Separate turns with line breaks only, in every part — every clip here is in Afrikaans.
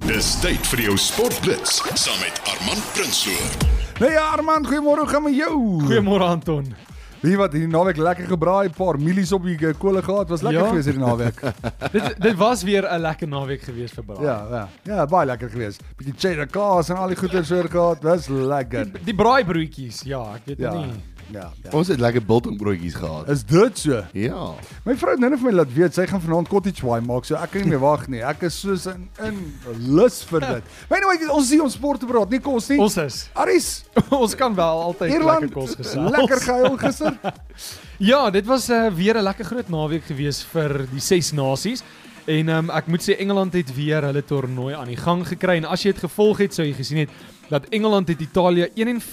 Dis tyd vir jou sportblits saam met Armand Prinsloo.
Nee ja, Armand, goeiemôre, hoe gaan met jou?
Goeiemôre Anton.
Weet jy wat, hierdie naweek lekker gebraai, paar mielies op die kolle gehad, was lekker geweest hierdie naweek.
dit was weer 'n lekker naweek geweest vir braai.
Ja, baie lekker geweest. Bietjie cheddar kaas en al die goeie soort gehad, was lekker.
Die braaibroodjies, ja, ek weet nie.
Ja.
Ons het lekker biltongbroodjies gehad.
Is dit so?
Ja.
My vrou het nou net vir my laat weet, sy gaan vanaand cottage pie maak, so ek kan nie meer wag nie. Ek is soos in lus vir dit. Maar anyway, ons sien ons sport te praat, nie kos nie.
Ons is.
Aries,
Ons kan wel altyd
Ierland,
lekker kos gesels.
lekker gehuil gister.
Ja, dit was weer 'n lekker groot naweek geweest vir die 6 nasies. En ek moet sê Engeland het weer hulle toernooi aan die gang gekry en as jy dit gevolg het, sou jy gesien het dat Engeland het Italië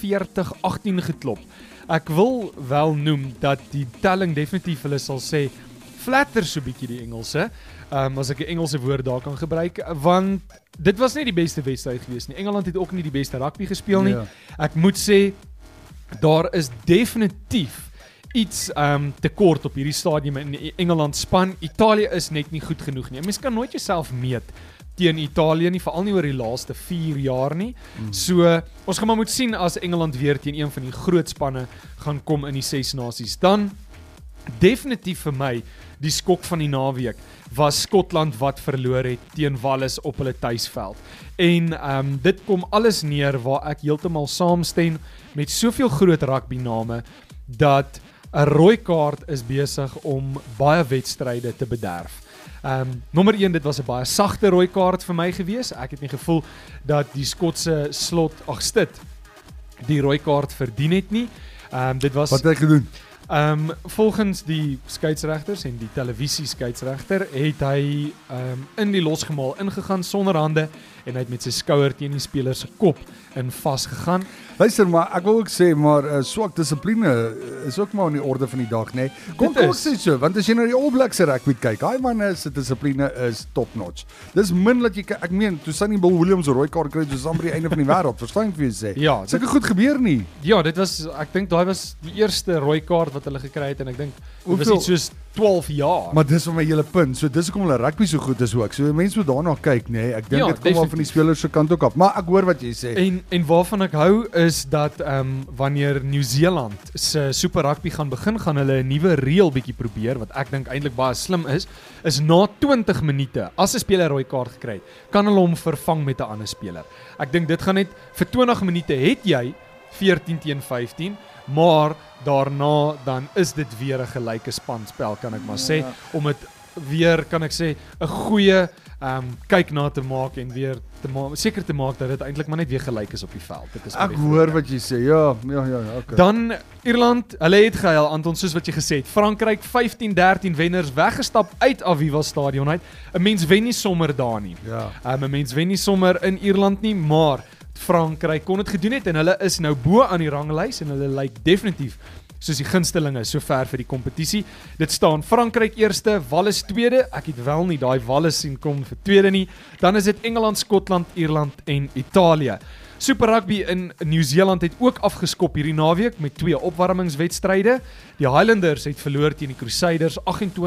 41-18 geklop. Ek wil wel noem dat die telling definitief hulle sal sê flatter so bietjie die Engelse, as ek 'n Engelse woord daar kan gebruik, want dit was nie die beste wedstryd geweest nie. Engeland het ook nie die beste rugby gespeel nie.
Ja.
Ek moet sê daar is definitief iets tekort op hierdie stadium in die Engeland span. Italië is net nie goed genoeg nie. Mens kan nooit jouself meet teen Italië nie, veral nie oor die laaste 4 jaar nie. So, ons gaan maar moet sien as Engeland weer teen een van die groot spanne gaan kom in die 6 nasies. Dan, definitief vir my, die skok van die naweek, was Skotland wat verloor het teen Wales op hulle tuisveld. En dit kom alles neer waar ek heeltemal saamstem met soveel groot rugby name, dat 'n rooi kaart is besig om baie wedstryde te bederf. Nommer 1, dit was 'n baie sagte rooi kaart vir my gewees. Ek het nie gevoel dat die Skotse Stit die rooi kaart verdien het nie. Dit was
Wat het hy gedoen?
Volgens die skeieregters en die televisie skeieregter het hy in die losgemaal ingegaan sonder hande en hy het met sy skouer teen die speler se kop in vasgegaan.
Luister, maar ek wil ook sê, maar swak dissipline is ook maar in die orde van die dag, nê? Kom
Dit
ons sê so, want as jy na die All Blacks se rugby kyk, daai manne se dissipline is top notch. Dis min dat jy, ek meen, toe Sonny Bill Williams 'n rooi kaart kry, dis aan by die einde van die wêreld, verstaan ek vir jou sê.
Ja,
Sulke goed gebeur nie.
Ja, dit was, ek dink daai was die eerste rooi kaart wat hulle gekry het en ek dink dit was
Hoeveel?
iets soos 12 jaar.
Maar dis vir my hele punt. So dis hoekom hulle rugby so goed is ook. So mense moet daarna kyk, nê? Ek dink
Ja,
dit kom al van die spelers se kant ook af. Maar ek hoor wat jy sê.
En waarvan ek hou is dat wanneer Nieu-Seeland se Super Rugby gaan begin, gaan hulle 'n nuwe reël bietjie probeer wat ek dink eintlik baie slim is na 20 minute as 'n speler 'n rooi kaart gekry het, kan hulle hom vervang met 'n ander speler. Ek dink dit gaan net vir 20 minute het jy 14-15, maar daarna dan is dit weer 'n gelyke spanspel kan ek maar sê, om dit weer kan ek sê 'n goeie kyk na te maak en weer seker te maak dat dit eintlik maar net weer gelyk is op die veld. Dit is
Ek hoor wat jy sê. Ja, okay.
Dan Ierland, hulle het gehuil Anton, soos wat jy gesê het. Frankryk 15-13 wenners weggestap uit Aviva Stadion uit. 'n Mens wen nie sommer daar nie.
Ja.
'n Mens wen nie sommer in Ierland nie, maar Frankryk kon dit gedoen het en hulle is nou bo aan die ranglys en hulle lyk definitief soos die gunstelinge sover vir die kompetisie. Dit staan Frankryk eerste, Wales tweede. Ek het wel nie daai Wales sien kom vir tweede nie. Dan is dit Engeland, Skotland, Ierland en Italië. Super Rugby in Nieu-Seeland het ook afgeskop hierdie naweek met 2 opwarmingswedstryde. Die Highlanders het verloor teen die Crusaders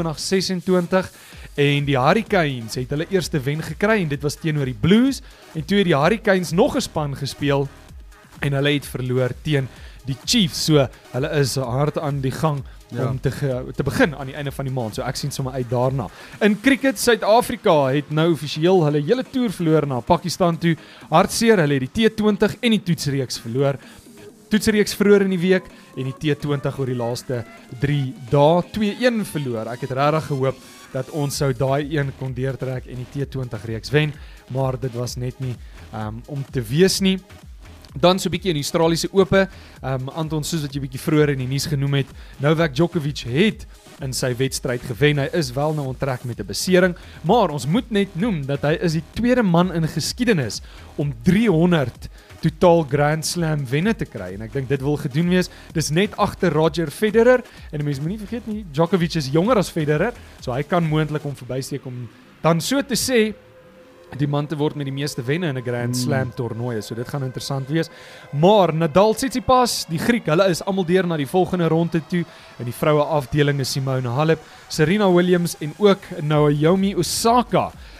28-26 en die Hurricanes het hulle eerste wen gekry en dit was teenoor die Blues en toe het die Hurricanes nog 'n span gespeel en hulle het verloor teen die Chiefs. So hulle is hard aan die gang om te begin aan die einde van die maand. So ek sien sommer uit daarna. In cricket, Suid-Afrika het nou offisieel hulle hele toer verloor na Pakistan toe. Hartseer, hulle het die T20 en die toetsreeks verloor. Toetsreeks vroeër in die week en die T20 oor die laaste 3 dae 2-1 verloor. Ek het regtig gehoop dat ons sou daai een kon deurtrek en die T20 reeks wen, maar dit was net nie om te wees nie. Dan so 'n bietjie in die Australiese Ope, Anton, soos wat jy bietjie vroeër in die nuus genoem het, Novak Djokovic het in sy wedstryd gewen. Hy is wel nou onttrek met 'n besering, maar ons moet net noem dat hy is die tweede man in geskiedenis om 300 totaal Grand Slam wenne te kry en ek dink dit wil gedoen wees. Dis net agter Roger Federer en mense moet nie vergeet nie, Djokovic is jonger as Federer, so hy kan moontlik hom verbysteek om dan so te sê die man te word met die meeste wenne in 'n Grand Slam toernooi, so dit gaan interessant wees. Maar Nadal, Tsitsipas, die Griek, hulle is almal deur na die volgende ronde toe. In die vroue afdeling is Simone Halep, Serena Williams en ook Naomi Osaka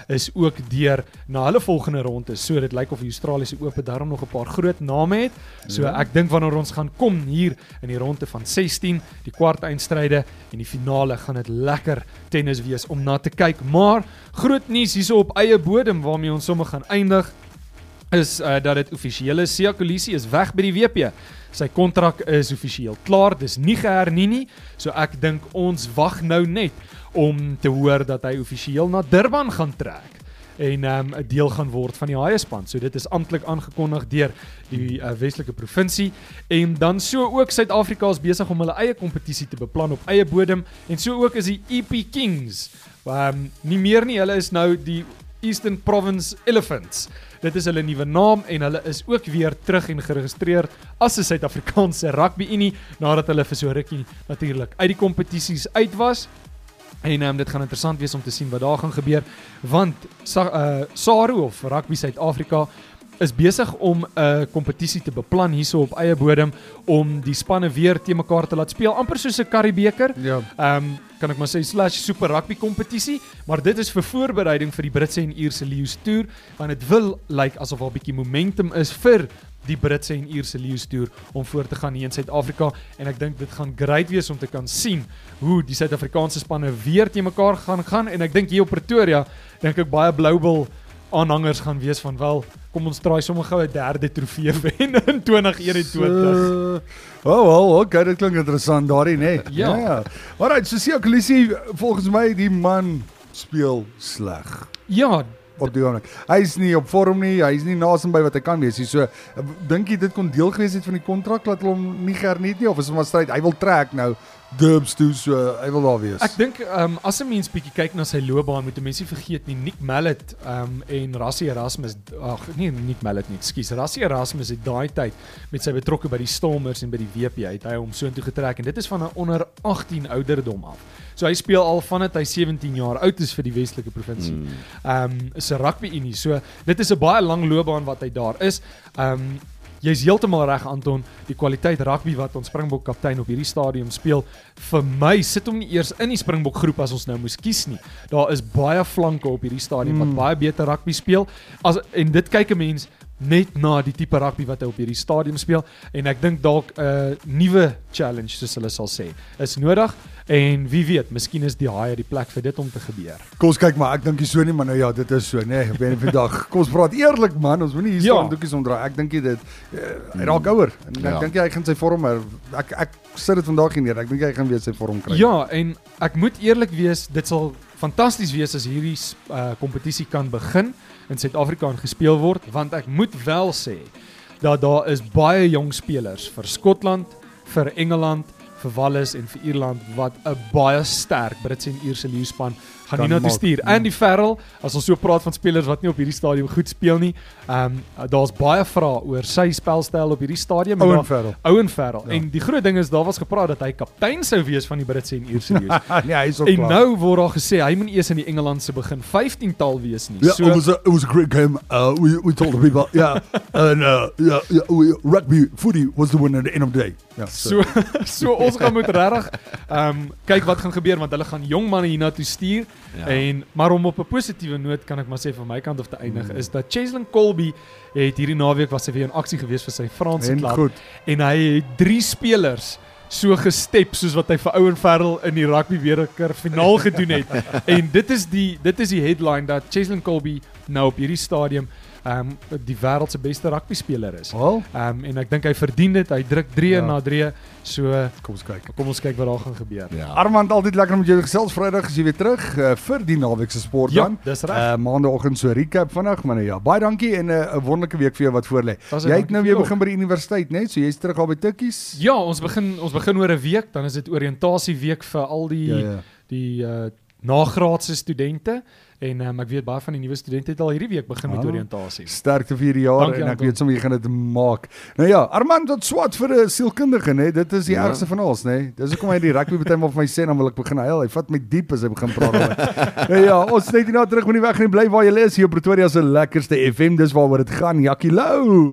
is ook deur na hulle volgende ronde. So dit lyk of die Australiese Ope daarom nog 'n paar groot name het. So ek dink wanneer ons gaan kom hier in die ronde van 16, die kwartfinale en die finale, gaan dit lekker tennis wees om na te kyk. Maar groot nuus hierso op eie bodem waarmee ons sommer gaan eindig is dat dit offisieel is. Siya Kolisi is weg by die WP. Sy kontrak is offisieel klaar, dis nie gehernie nie, so ek dink ons wag nou net om te hoor dat hy offisieel na Durban gaan trek en 'n deel gaan word van die Haie-span. So dit is amptelik aangekondig deur die Weselike provinsie en dan so ook Suid-Afrika is besig om hulle eie kompetisie te beplan op eie bodem en so ook is die EP Kings. Nie meer nie, hulle is nou die Eastern Province Elephants. Dit is hulle nuwe naam en hulle is ook weer terug en geregistreer as 'n Suid-Afrikaanse rugby-unie nadat hulle vir so rukkie natuurlik uit die kompetisies uit was. En dit gaan interessant wees om te sien wat daar gaan gebeur, want SARU of Rugby Suid-Afrika is besig om 'n kompetisie te beplan hierso op eie bodem om die spanne weer te mekaar te laat speel, amper soos 'n Currie-beker.
Ja.
Kan ek maar sê /super rugby kompetisie, maar dit is vir voorbereiding vir die Britse en Ierse Lions Tour, want dit wil lyk asof daar 'n bietjie momentum is vir die Britse en Ierse Lions Tour om voor te gaan hier in Suid-Afrika en ek dink dit gaan great wees om te kan sien hoe die Suid-Afrikaanse spanne weer te mekaar gaan en ek dink hier op Pretoria dink ek baie Bloubil aanhangers gaan wees van wel, kom ons draai sommer gou 'n derde trofee wen in 2021.
Okay, dit klink interessant daarin, hè.
Ja.
Alright, so Siya Kolisi, volgens my die man speel sleg.
Ja,
Op die oomblik. Hy is nie op vorm nie, hy is nie naasien by wat hy kan wees nie. So dink jy dit kon deel gewees het van die kontrak dat hulle hom nie gehernie het nie of is hom maar stryd? Hy wil trek nou Dubs toe, so hy wil daar wees.
ek dink as 'n mens bietjie kyk na sy loopbaan, moet 'n mens nie vergeet nie, Nick Mallet en Rassie Erasmus, Nick Mallet nie, ekskuus, Rassie Erasmus het daai tyd met sy betrokke by die Stormers en by die WP het hy hom soontoe getrek en dit is van 'n onder 18 ouderdom af. So hy speel al vandat hy 17 jaar oud is vir die Weselike provinsie. Is 'n rugby-unie. So dit is 'n baie lang loopbaan wat hy daar is. Jy's heeltemal reg, Anton, die kwaliteit rugby wat ons Springbok kaptein op hierdie stadium speel, vir my sit hom nie eers in die Springbok groep as ons nou moes kies nie. Daar is baie flanke op hierdie stadium wat baie beter rugby speel, en dit kyk 'n mens net na die tipe rugby wat hy op hierdie stadium speel, en ek dink dalk 'n nuwe challenge, soos hulle sal sê, is nodig, en wie weet, miskien is die Haie die plek vir dit om te gebeur.
Kom ons kyk maar, ek dink nie so nie, maar nou ja, dit is so, nee, op 'n vandag. Kom ons praat eerlik man, ons moenie hier staan doekies omdraai. Ek dink dit hy raak ouer en ek dink hy gaan sy vorm ek sit dit vandag hier neer. Ek dink hy gaan weer sy vorm kry.
Ja, en ek moet eerlik wees, dit sal fantasties wees as hierdie kompetisie kan begin in Suid-Afrika en gespeel word, want ek moet wel sê dat daar is baie jong spelers vir Skotland, vir Engeland, vir Wallis en vir Ierland wat 'n baie sterk Britse en Ierse leeuspan gaan hier na toe stuur. Andy Farrell, as ons so praat van spelers wat nie op hierdie stadium goed speel nie, daar's baie vrae oor sy spelstyl op hierdie stadium.
Owen Farrell.
Ja. En die groot ding is, daar was gepraat dat hy kaptein sou wees van die Britse en Ierse leeu's.
Nee, hy is ook
en
klaar.
nou word daar gesê hy moet eers in die Engelandse begin 15-tal wees nie.
Yeah,
So
it was a great game. We told the people, and rugby footy was the winner at the end of the day. Yeah,
So ons gaan moet regtig kyk wat gaan gebeur, want hulle gaan jong manne hiernatoe stuur. Maar om op 'n positiewe noot kan ek maar sê van my kant of te eindig is dat Cheslin Kolbe het hierdie naweek was hy weer in aksie gewees vir sy Franse klub en hy het 3 spelers so gestep soos wat hy vir Owen Farrell in die rugby beker finaal gedoen het. En dit is die headline dat Cheslin Kolbe nou op hierdie stadium die wêreld se beste rugby speler is. En ek dink hy verdien dit. Hy druk 3 na 3. So kom ons kyk wat daar gaan gebeur.
Ja. Armand, altyd lekker om met jou gesels. Vrydag is jy weer terug vir die naweek se sport dan.
Ja, dis reg.
Maandagoggend so recap vinnig, maar ja, baie dankie en 'n wonderlike week vir jou wat voorlê. Jy het nou weer begin by die universiteit, né? So jy's terug al by Tikkies.
Ja, ons begin oor 'n week, dan is dit oriëntasieweek vir al die nagraadse studente. En ek weet baie van die nuwe studente het al hierdie week begin met oriëntasie.
Sterkte vir hierdie jaar en ek weet sommer jy gaan dit maak. Nou ja, Armand, wat swat vir 'n sielkundige, né? Dit is die ergste van alles, né? Dis hoekom hy die rugby baie vir my sê dan wil ek begin huil. Hy vat my diep as hy begin praat. Nou ja, ons net hierna terug, moenie weg nie, bly waar jy is hier op Pretoria se lekkerste FM, dis waaroor dit gaan. Jakkie Lou.